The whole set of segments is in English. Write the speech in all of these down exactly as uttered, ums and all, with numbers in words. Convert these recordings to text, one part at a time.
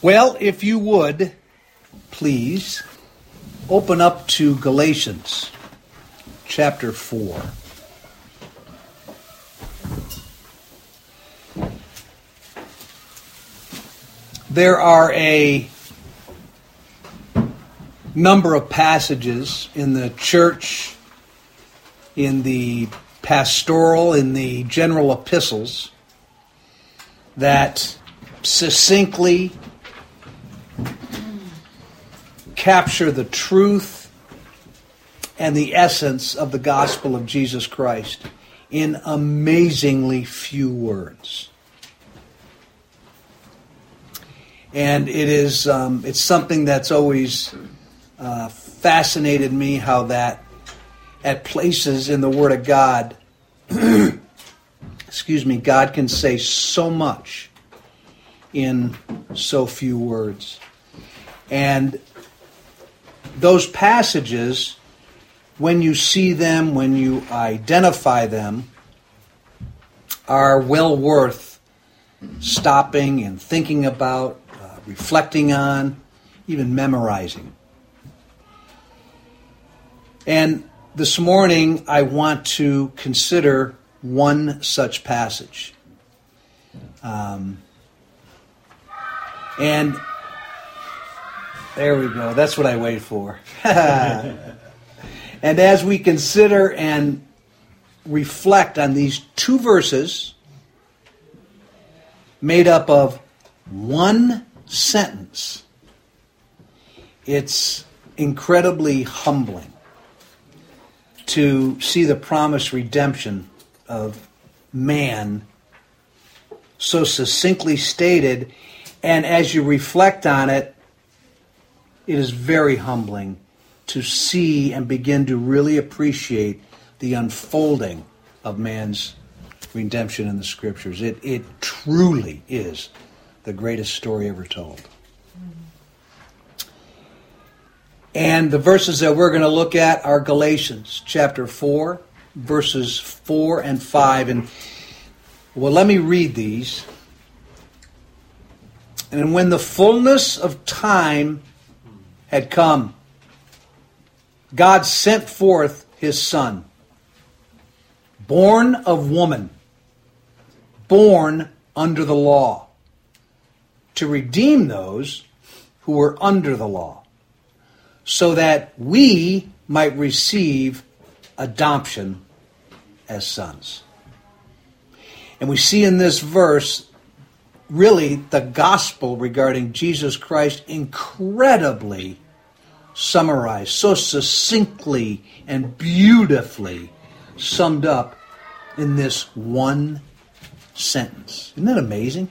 Well, if you would, please, open up to Galatians chapter four. There are a number of passages in the church, in the pastoral, in the general epistles that succinctly capture the truth and the essence of the gospel of Jesus Christ in amazingly few words. And it is um, it's something that's always uh, fascinated me, how that at places in the Word of God, excuse me, God can say so much in so few words. And those passages, when you see them, when you identify them, are well worth stopping and thinking about, uh, reflecting on, even memorizing. And this morning, I want to consider one such passage. Um, and there we go. That's what I wait for. And as we consider and reflect on these two verses made up of one sentence, it's incredibly humbling to see the promised redemption of man so succinctly stated. And as you reflect on it, it is very humbling to see and begin to really appreciate the unfolding of man's redemption in the Scriptures. It, it truly is the greatest story ever told. And the verses that we're going to look at are Galatians chapter four, verses four and five. And well, let me read these. And when the fullness of time had come, God sent forth His Son, born of woman, born under the law, to redeem those who were under the law, so that we might receive adoption as sons. And we see in this verse really the gospel regarding Jesus Christ incredibly summarized, so succinctly and beautifully summed up in this one sentence. Isn't that amazing?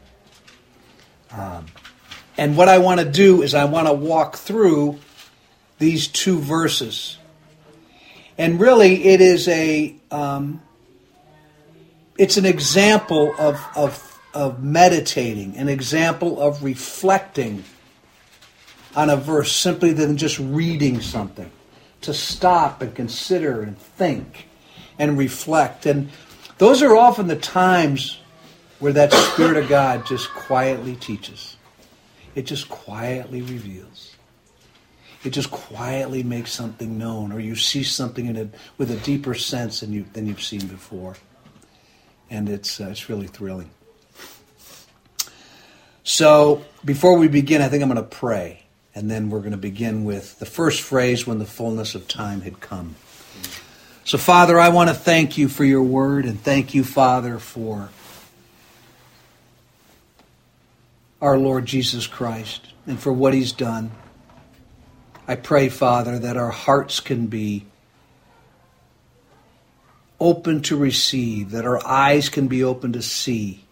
Um, and what I want to do is I want to walk through these two verses. And really it is a um, it's an example of, of, of meditating, an example of reflecting on a verse simply than just reading something. To stop and consider and think and reflect. And those are often the times where that Spirit of God just quietly teaches. It just quietly reveals. It just quietly makes something known, or you see something in it with a deeper sense than you than you've seen before, and it's uh, it's really thrilling. So before we begin, I think I'm going to pray, and then we're going to begin with the first phrase, when the fullness of time had come. So Father, I want to thank you for your word, and thank you, Father, for our Lord Jesus Christ and for what He's done. I pray, Father, that our hearts can be open to receive, that our eyes can be open to see.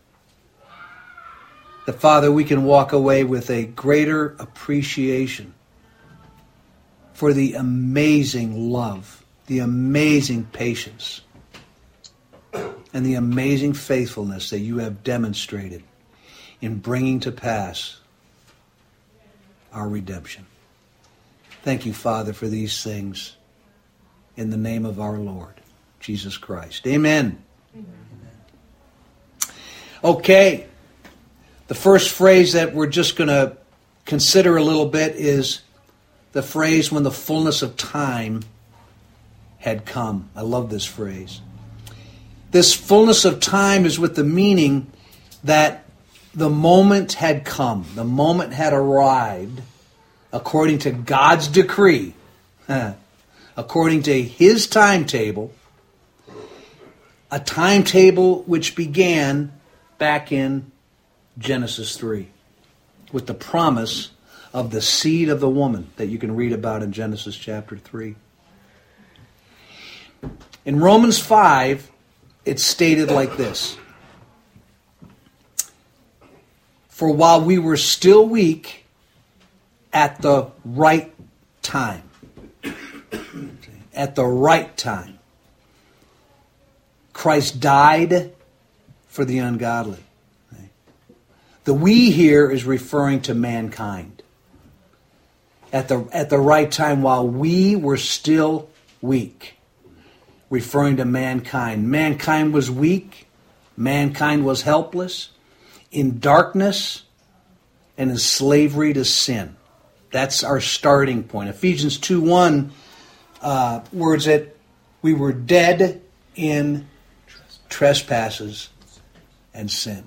That, Father, we can walk away with a greater appreciation for the amazing love, the amazing patience, and the amazing faithfulness that you have demonstrated in bringing to pass our redemption. Thank you, Father, for these things in the name of our Lord, Jesus Christ. Amen. Amen. Okay. The The first phrase that we're just going to consider a little bit is the phrase, when the fullness of time had come. I love this phrase. This fullness of time is with the meaning that the moment had come. The moment had arrived according to God's decree, according to His timetable, a timetable which began back in Genesis three with the promise of the seed of the woman that you can read about in Genesis chapter three. In Romans five, it's stated like this: for while we were still weak, at the right time, at the right time, Christ died for the ungodly. The we here is referring to mankind. At the, at the right time, while we were still weak, referring to mankind. Mankind was weak. Mankind was helpless, in darkness, and in slavery to sin. That's our starting point. Ephesians two one, uh, words that we were dead in trespasses and sin.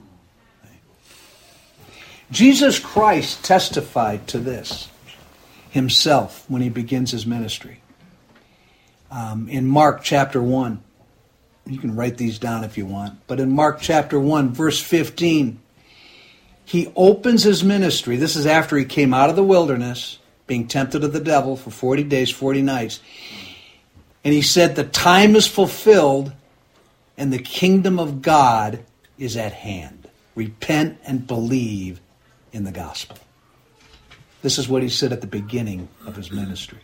Jesus Christ testified to this himself when he begins his ministry. Um, in Mark chapter one, you can write these down if you want, but in Mark chapter one, verse fifteen, he opens his ministry. This is after he came out of the wilderness, being tempted of the devil for forty days, forty nights. And he said, the time is fulfilled and the kingdom of God is at hand. Repent and believe in the gospel. This is what he said at the beginning of his ministry.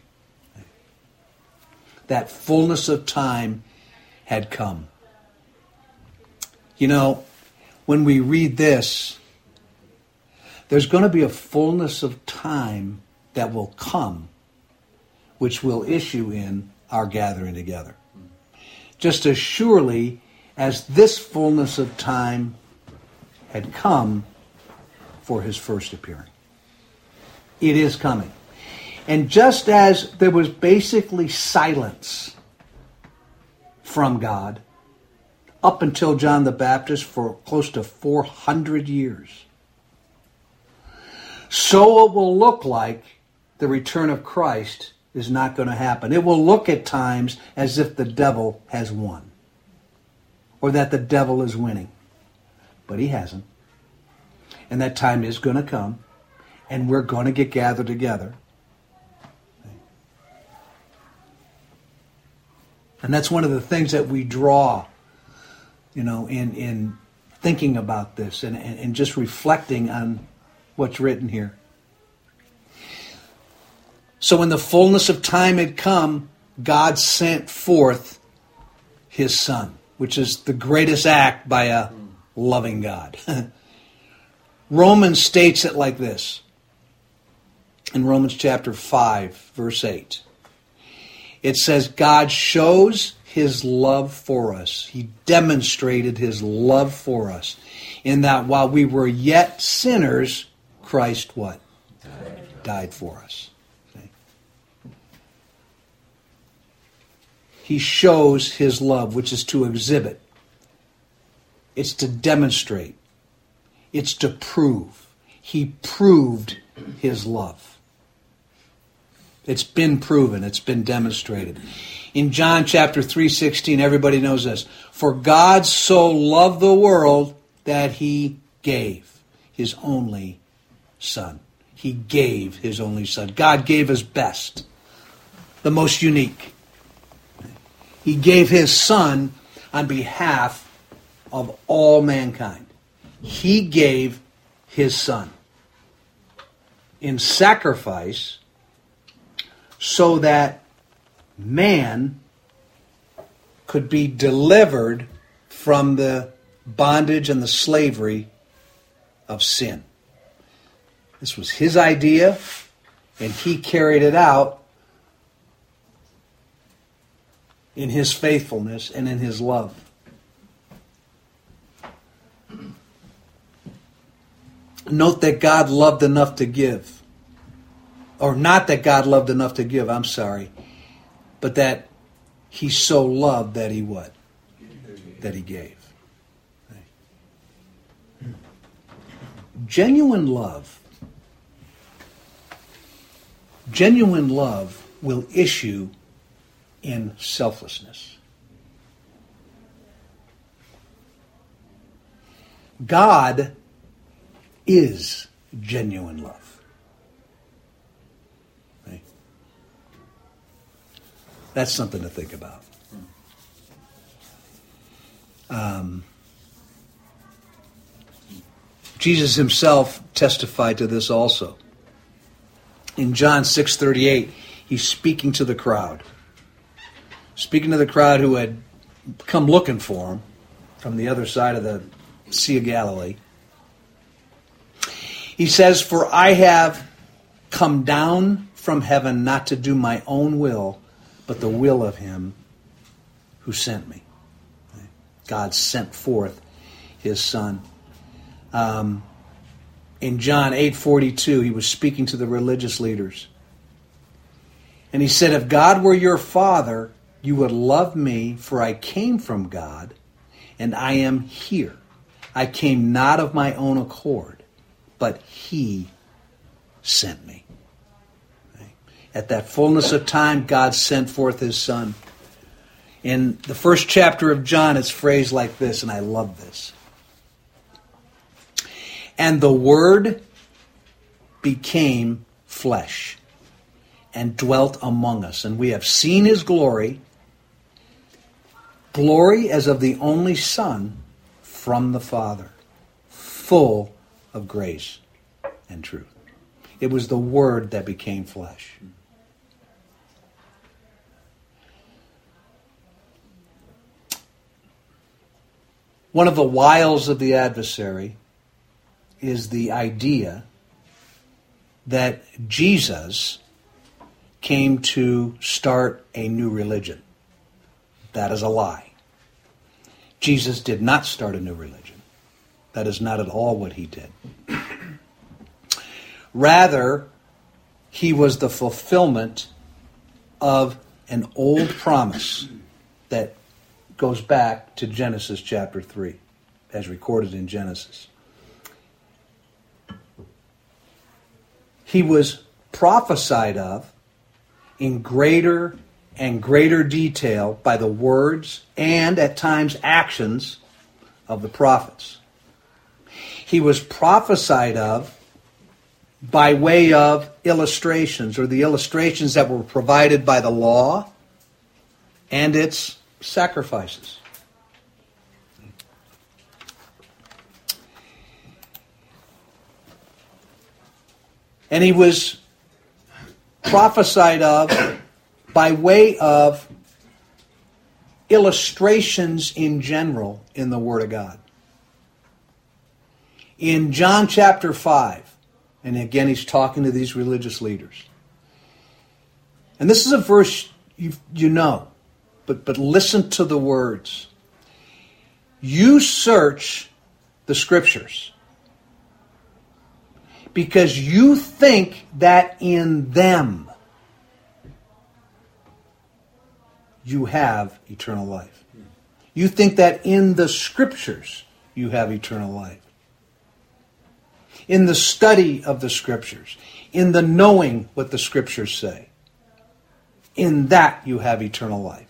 That fullness of time had come. You know, when we read this, there's going to be a fullness of time that will come, which will issue in our gathering together. Just as surely as this fullness of time had come for his first appearing. It is coming. And just as there was basically silence from God up until John the Baptist for close to four hundred years, so it will look like the return of Christ is not going to happen. It will look at times as if the devil has won, or that the devil is winning. But he hasn't. And that time is going to come, and we're going to get gathered together. And that's one of the things that we draw, you know, in, in thinking about this and, and, and just reflecting on what's written here. So when the fullness of time had come, God sent forth his Son, which is the greatest act by a loving God. Romans states it like this. In Romans chapter five, verse eight. It says, God shows his love for us. He demonstrated his love for us in that while we were yet sinners, Christ what? Died, Died for us. Okay. He shows his love, which is to exhibit. It's to demonstrate. It's to prove. He proved his love. It's been proven. It's been demonstrated. In John chapter three sixteen, everybody knows this. For God so loved the world that he gave his only Son. He gave his only Son. God gave his best, the most unique. He gave his Son on behalf of all mankind. He gave his Son in sacrifice so that man could be delivered from the bondage and the slavery of sin. This was his idea, and he carried it out in his faithfulness and in his love. Note that God loved enough to give. Or not that God loved enough to give, I'm sorry. But that he so loved that he what? That he gave. Genuine love. Genuine love will issue in selflessness. God is genuine love. Right? That's something to think about. Um, Jesus himself testified to this also. In John six thirty-eight, he's speaking to the crowd. Speaking to the crowd who had come looking for him from the other side of the Sea of Galilee. He says, "For I have come down from heaven not to do my own will, but the will of him who sent me." God sent forth his Son. Um, in John eight forty-two, he was speaking to the religious leaders. And he said, "If God were your Father, you would love me, for I came from God, and I am here. I came not of my own accord, but he sent me." At that fullness of time, God sent forth his Son. In the first chapter of John, it's phrased like this, and I love this. "And the Word became flesh and dwelt among us, and we have seen his glory, glory as of the only Son from the Father, full of grace and truth." It was the Word that became flesh. One of the wiles of the adversary is the idea that Jesus came to start a new religion. That is a lie. Jesus did not start a new religion. That is not at all what he did. Rather, he was the fulfillment of an old promise that goes back to Genesis chapter three, as recorded in Genesis. He was prophesied of in greater and greater detail by the words and at times actions of the prophets. He was prophesied of by way of illustrations, or the illustrations that were provided by the law and its sacrifices. And he was prophesied of by way of illustrations in general in the Word of God. In John chapter five, and again he's talking to these religious leaders. And this is a verse you, you know. But, but listen to the words. "You search the Scriptures because you think that in them you have eternal life." You think that in the Scriptures you have eternal life. In the study of the Scriptures. In the knowing what the Scriptures say. In that you have eternal life.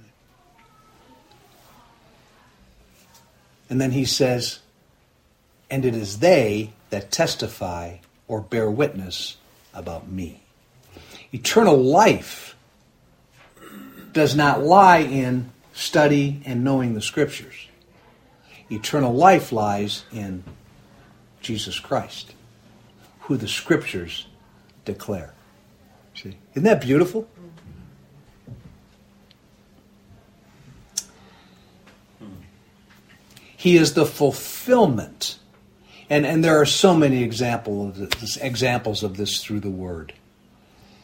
And then he says, "And it is they that testify or bear witness about me." Eternal life does not lie in study and knowing the Scriptures. Eternal life lies in Jesus Christ, who the Scriptures declare. See? Isn't that beautiful? He is the fulfillment. And, and there are so many example of this, examples of this through the Word.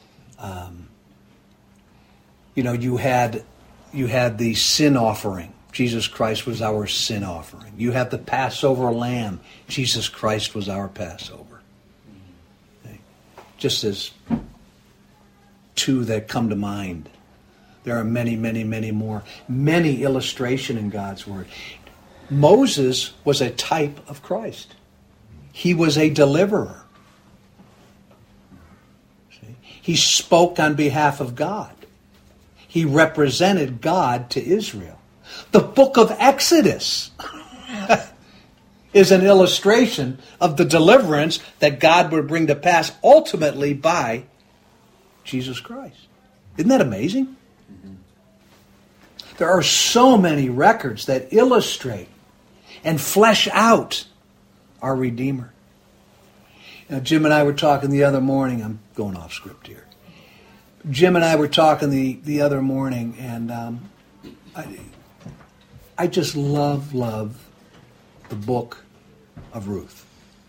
Um, you know, you had you had the sin offering Jesus Christ was our sin offering. You have the Passover lamb. Jesus Christ was our Passover. Okay. Just as two that come to mind. There are many, many, many more. Many illustration in God's Word. Moses was a type of Christ. He was a deliverer. See? He spoke on behalf of God. He represented God to Israel. The book of Exodus is an illustration of the deliverance that God would bring to pass ultimately by Jesus Christ. Isn't that amazing? Mm-hmm. There are so many records that illustrate and flesh out our Redeemer. You know, Jim and I were talking the other morning. I'm going off script here. Jim and I were talking the, the other morning, and um, I, I just love, love the book of Ruth.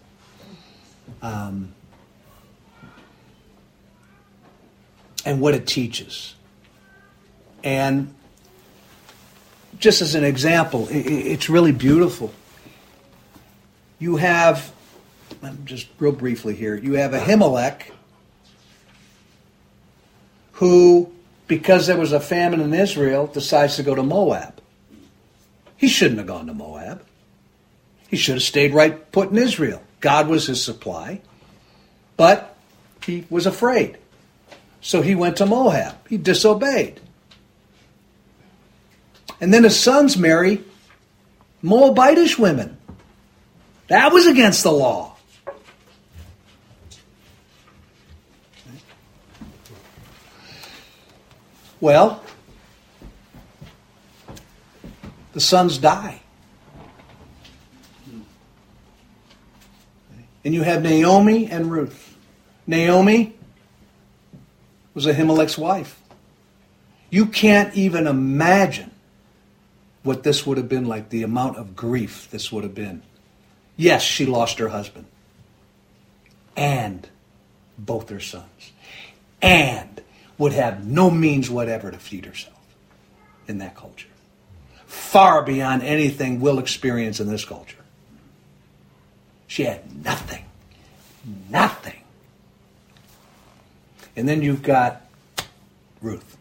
Um, and what it teaches. And just as an example, it, it's really beautiful. You have, just real briefly here, you have Ahimelech who, because there was a famine in Israel, decides to go to Moab. He shouldn't have gone to Moab. He should have stayed right put in Israel. God was his supply. But he was afraid. So he went to Moab. He disobeyed. And then his sons marry Moabitish women. That was against the law. Well, the sons die. And you have Naomi and Ruth. Naomi was Ahimelech's wife. You can't even imagine what this would have been like, the amount of grief this would have been. Yes, she lost her husband. And both her sons. And would have no means whatever to feed herself in that culture. Far beyond anything we'll experience in this culture. She had nothing. Nothing. And then you've got Ruth.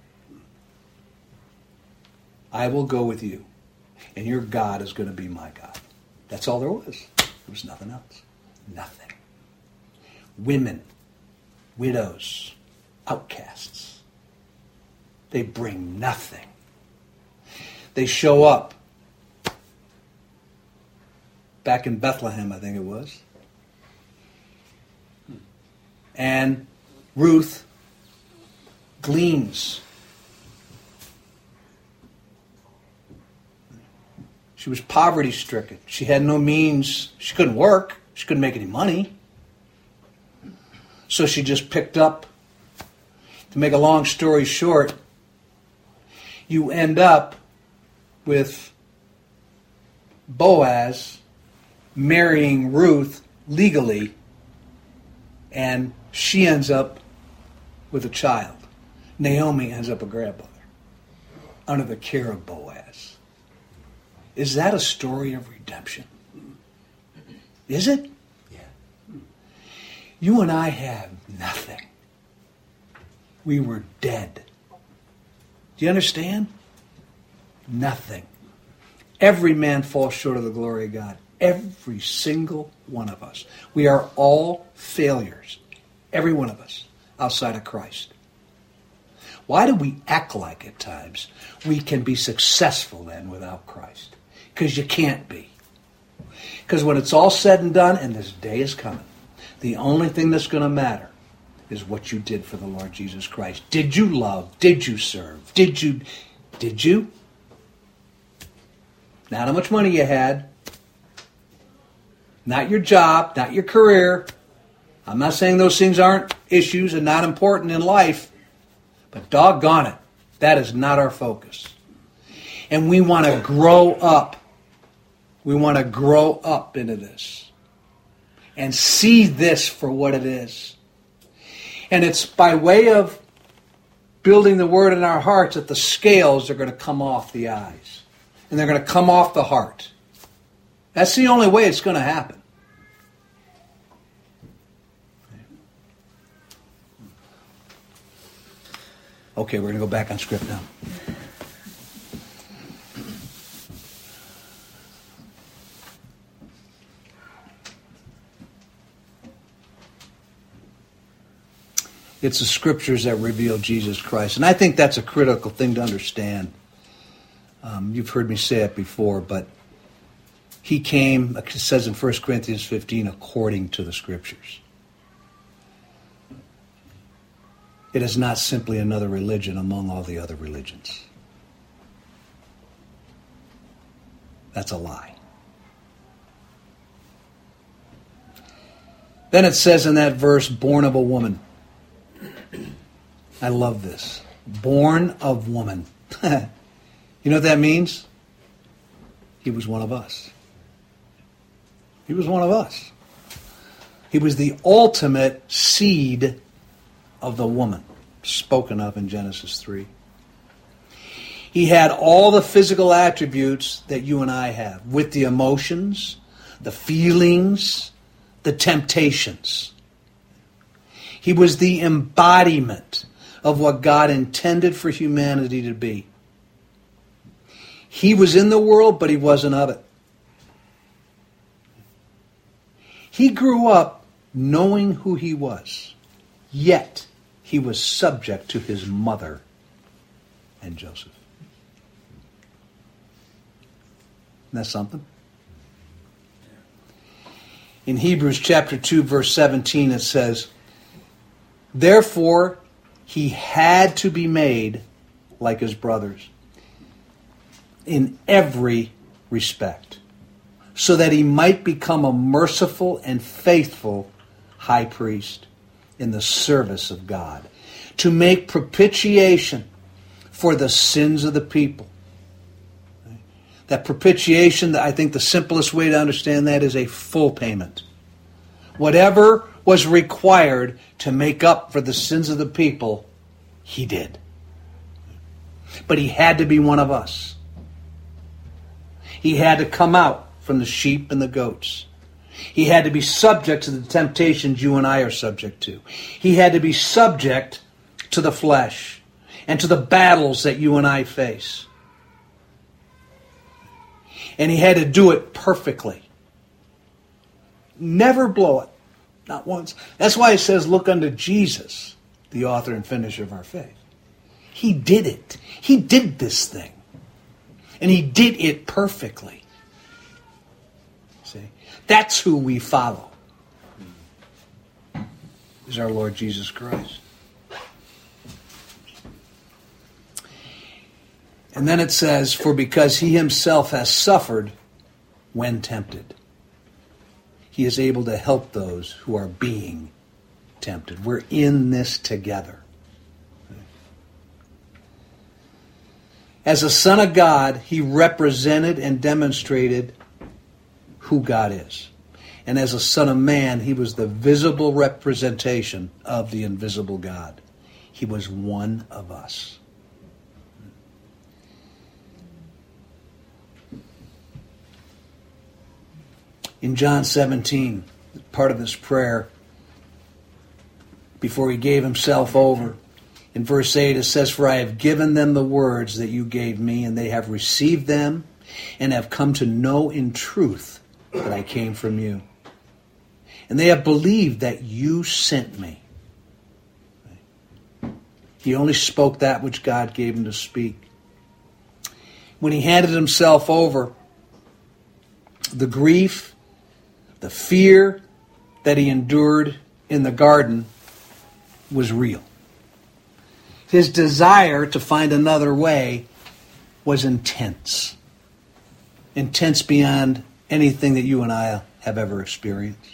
I will go with you, and your God is going to be my God. That's all there was. There was nothing else. Nothing. Women, widows, outcasts. They bring nothing. They show up back in Bethlehem, I think it was. And Ruth gleans. She was poverty-stricken. She had no means. She couldn't work. She couldn't make any money. So she just picked up. To make a long story short, you end up with Boaz marrying Ruth legally, and she ends up with a child. Naomi ends up a grandmother under the care of Boaz. Is that a story of redemption? Is it? Yeah. You and I have nothing. We were dead. Do you understand? Nothing. Every man falls short of the glory of God. Every single one of us. We are all failures. Every one of us outside of Christ. Why do we act like at times we can be successful then without Christ? Because you can't be. Because when it's all said and done, and this day is coming, the only thing that's going to matter is what you did for the Lord Jesus Christ. Did you love? Did you serve? Did you? Did you? Not how much money you had. Not your job. Not your career. I'm not saying those things aren't issues and not important in life. But doggone it, that is not our focus. And we want to grow up. We want to grow up into this. And see this for what it is. And it's by way of building the Word in our hearts that the scales are going to come off the eyes. and they're going to come off the heart. That's the only way it's going to happen. Okay, we're going to go back on script now. It's the scriptures that reveal Jesus Christ. And I think that's a critical thing to understand. Um, you've heard me say it before, but he came, like it says in First Corinthians fifteen, according to the scriptures. It is not simply another religion among all the other religions. That's a lie. Then it says in that verse, born of a woman. I love this. Born of woman. You know what that means? He was one of us. He was one of us. He was the ultimate seed of the woman spoken of in Genesis three. He had all the physical attributes that you and I have, with the emotions, the feelings, the temptations. He was the embodiment of what God intended for humanity to be. He was in the world, but he wasn't of it. He grew up knowing who he was, yet he was subject to his mother and Joseph. Isn't that something? In Hebrews chapter two, verse seventeen, it says, therefore, he had to be made like his brothers in every respect, so that he might become a merciful and faithful high priest in the service of God, to make propitiation for the sins of the people. That propitiation, I think the simplest way to understand that is a full payment. Whatever was required to make up for the sins of the people, he did. But he had to be one of us. He had to come out from the sheep and the goats. He had to be subject to the temptations you and I are subject to. He had to be subject to the flesh and to the battles that you and I face. And he had to do it perfectly. Never blow it. Not once. That's why it says, look unto Jesus, the author and finisher of our faith. He did it. He did this thing. And he did it perfectly. See? That's who we follow. Is our Lord Jesus Christ. And then it says, for because he himself has suffered when tempted, he is able to help those who are being tempted. We're in this together. As a son of God, he represented and demonstrated who God is. And as a son of man, he was the visible representation of the invisible God. He was one of us. In John seventeen, part of his prayer, before he gave himself over, in verse eight it says, for I have given them the words that you gave me, and they have received them, and have come to know in truth that I came from you. And they have believed that you sent me. He only spoke that which God gave him to speak. When he handed himself over, the grief, the fear that he endured in the garden was real. His desire to find another way was intense. Intense beyond anything that you and I have ever experienced.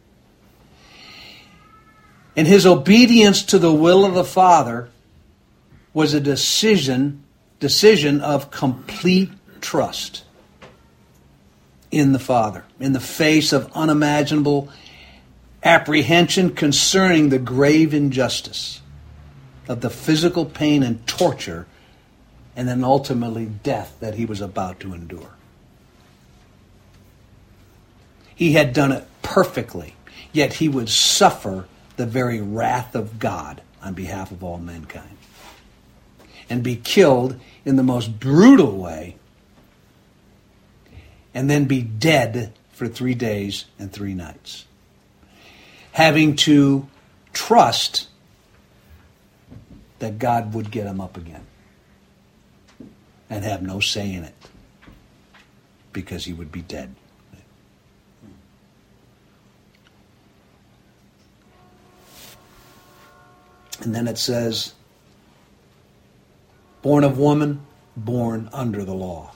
And his obedience to the will of the Father was a decision, decision of complete trust in the Father, in the face of unimaginable apprehension concerning the grave injustice of the physical pain and torture and then ultimately death that he was about to endure. He had done it perfectly, yet he would suffer the very wrath of God on behalf of all mankind and be killed in the most brutal way, and then be dead for three days and three nights, having to trust that God would get him up again and have no say in it because he would be dead. And then it says, born of woman, born under the law.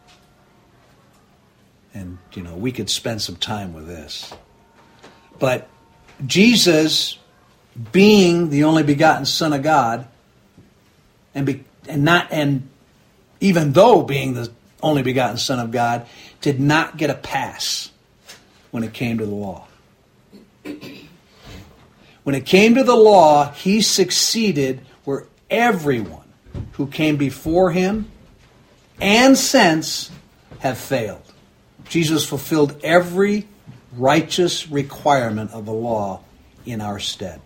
And, you know, we could spend some time with this. But Jesus, being the only begotten Son of God, and be, and not and even though being the only begotten Son of God, did not get a pass when it came to the law. When it came to the law, he succeeded where everyone who came before him and since have failed. Jesus fulfilled every righteous requirement of the law in our stead.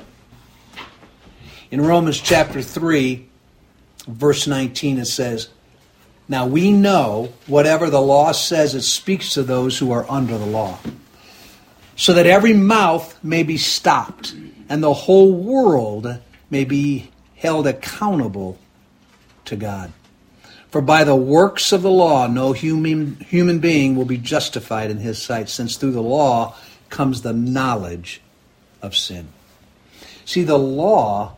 In Romans chapter three, verse nineteen, it says, now we know whatever the law says, it speaks to those who are under the law, so that every mouth may be stopped and the whole world may be held accountable to God. For by the works of the law, no human, human being will be justified in his sight, since through the law comes the knowledge of sin. See, the law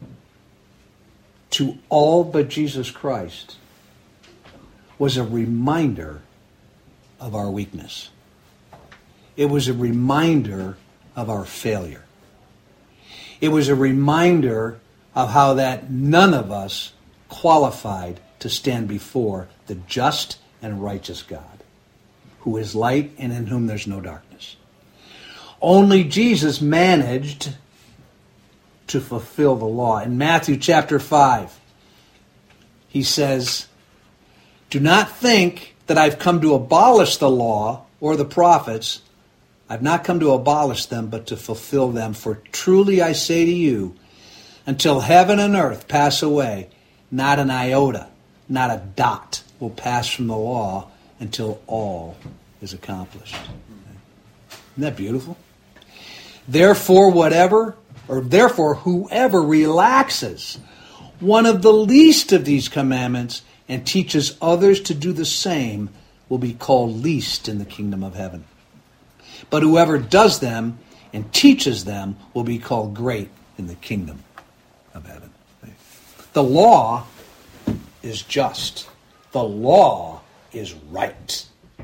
to all but Jesus Christ was a reminder of our weakness. It was a reminder of our failure. It was a reminder of how that none of us qualified to stand before the just and righteous God, who is light and in whom there's no darkness. Only Jesus managed to fulfill the law. In Matthew chapter five, he says, do not think that I've come to abolish the law or the prophets. I've not come to abolish them, but to fulfill them. For truly I say to you, until heaven and earth pass away, not an iota, not a dot will pass from the law until all is accomplished. Isn't that beautiful? Therefore, whatever, or therefore, whoever relaxes one of the least of these commandments and teaches others to do the same will be called least in the kingdom of heaven. But whoever does them and teaches them will be called great in the kingdom of heaven. The law is just. The law is right.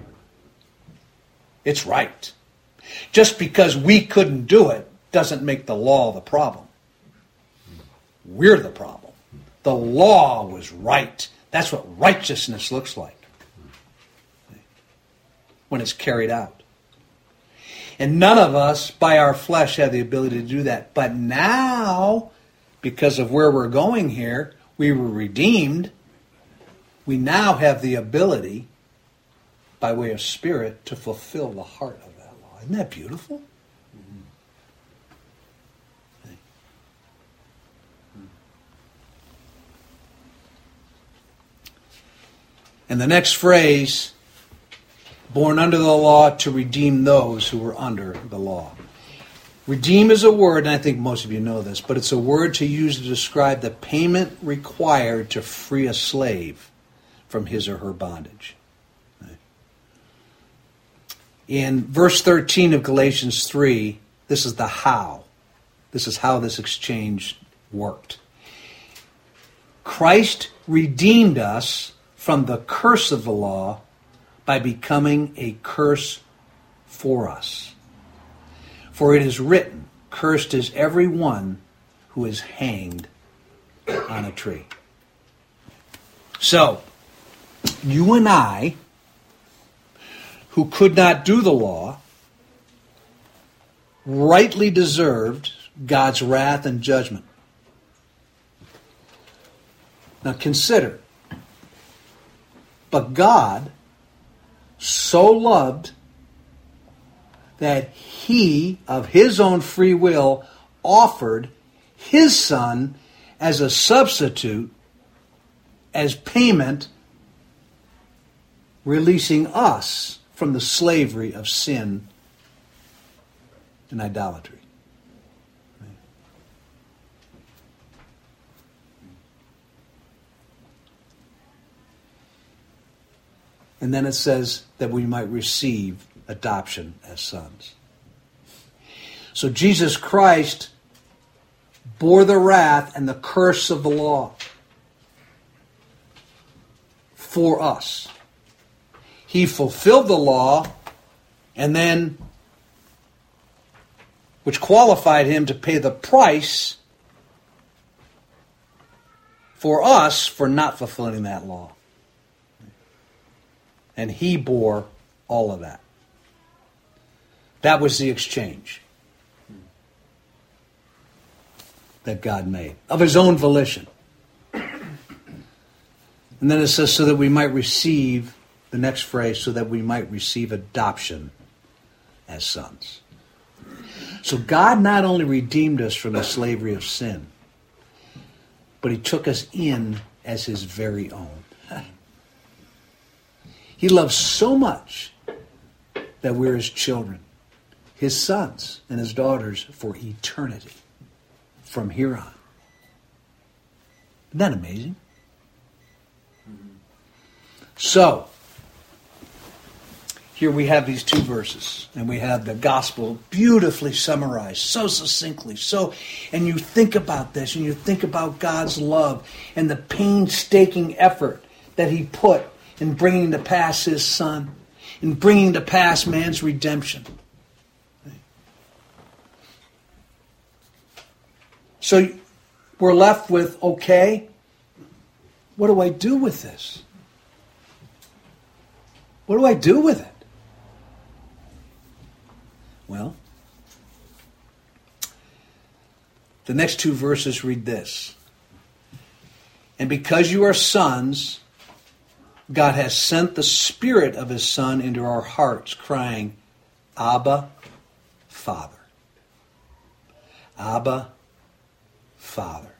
It's right. Just because we couldn't do it doesn't make the law the problem. We're the problem. The law was right. That's what righteousness looks like when it's carried out. And none of us, by our flesh, have the ability to do that. But now, because of where we're going here, we were redeemed. We now have the ability, by way of Spirit, to fulfill the heart of that law. Isn't that beautiful? And the next phrase, born under the law to redeem those who were under the law. Redeem is a word, and I think most of you know this, but it's a word to use to describe the payment required to free a slave from his or her bondage. In verse thirteen of Galatians three, this is the how. This is how this exchange worked. Christ redeemed us from the curse of the law by becoming a curse for us. For it is written, cursed is every one who is hanged on a tree. So, you and I, who could not do the law, rightly deserved God's wrath and judgment. Now consider, But God so loved that he, of his own free will, offered his Son as a substitute, as payment, releasing us from the slavery of sin and idolatry. And then it says that we might receive adoption as sons. So Jesus Christ bore the wrath and the curse of the law for us. He fulfilled the law, and then, which qualified him to pay the price for us for not fulfilling that law. And he bore all of that. That was the exchange that God made of his own volition. And then it says, so that we might receive, the next phrase, so that we might receive adoption as sons. So God not only redeemed us from the slavery of sin, but he took us in as his very own. He loves so much that we're his children, his sons and his daughters for eternity, from here on. Isn't that amazing? So, here we have these two verses, and we have the gospel beautifully summarized, so succinctly, so, and you think about this, and you think about God's love, and the painstaking effort that he put in bringing to pass his Son, in bringing to pass man's redemption. So we're left with, okay, what do I do with this? What do I do with it? Well, the next two verses read this. And because you are sons, God has sent the Spirit of his Son into our hearts, crying, Abba, Father. Abba, Father.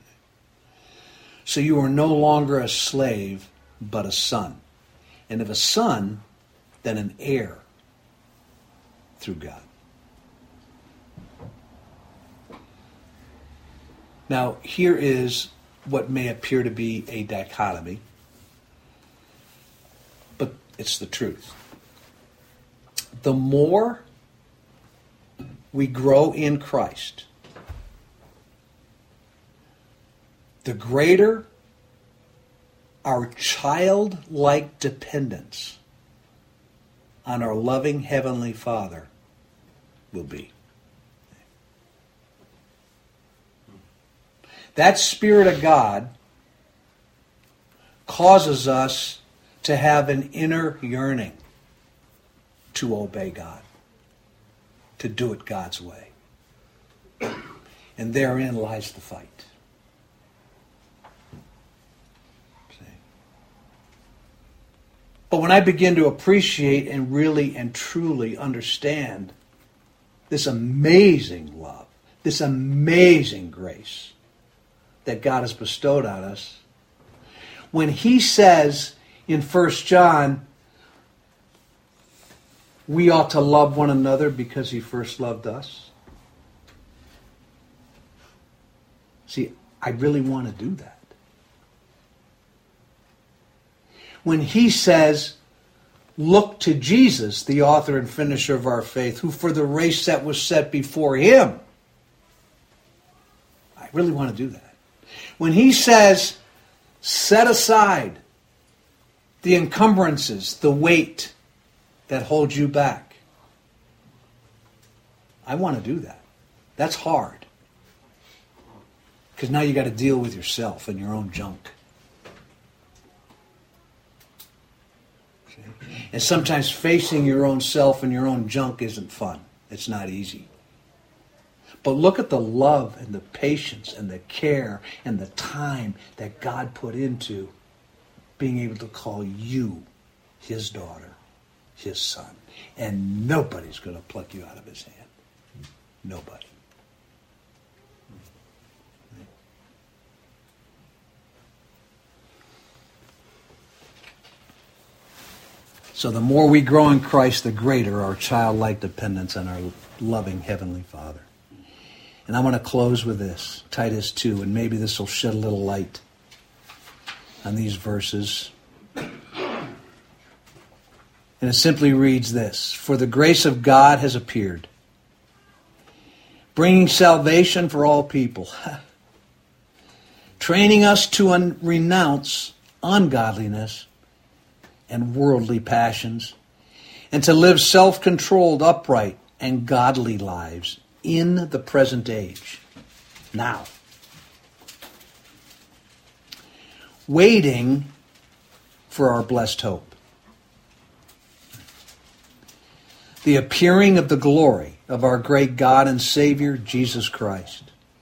So you are no longer a slave, but a son. And if a son, then an heir through God. Now, here is what may appear to be a dichotomy, but it's the truth. The more we grow in Christ, the greater our childlike dependence on our loving Heavenly Father will be. That Spirit of God causes us to have an inner yearning to obey God, to do it God's way. And therein lies the fight. But when I begin to appreciate and really and truly understand this amazing love, this amazing grace that God has bestowed on us, when he says in First John, we ought to love one another because he first loved us. See, I really want to do that. When he says, look to Jesus, the author and finisher of our faith, who for the race that was set before him, I really want to do that. When he says, set aside the encumbrances, the weight that holds you back, I want to do that. That's hard. Because now you got to deal with yourself and your own junk. And sometimes facing your own self and your own junk isn't fun. It's not easy. But look at the love and the patience and the care and the time that God put into being able to call you his daughter, his son. And nobody's going to pluck you out of his hand. Nobody. So the more we grow in Christ, the greater our childlike dependence on our loving Heavenly Father. And I want to close with this, Titus two, and maybe this will shed a little light on these verses. And it simply reads this: For the grace of God has appeared, bringing salvation for all people, training us to un- renounce ungodliness and worldly passions, and to live self-controlled, upright, and godly lives in the present age, now, waiting for our blessed hope, the appearing of the glory of our great God and Savior, Jesus Christ,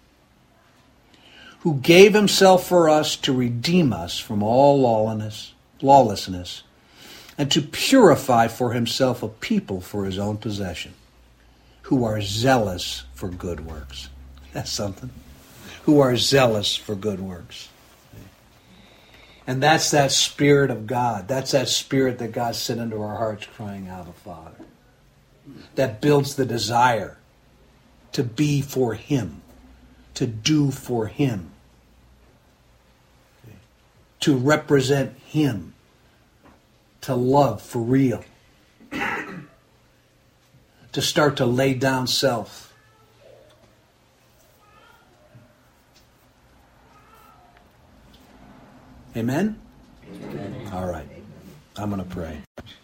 who gave himself for us to redeem us from all lawlessness, lawlessness, and to purify for himself a people for his own possession, who are zealous for good works. That's something. Who are zealous for good works. And that's that Spirit of God. That's that Spirit that God sent into our hearts crying out, "Abba, Father." That builds the desire to be for him, to do for him, to represent him, to love for real, to start to lay down self. Amen? Amen. All right. I'm going to pray.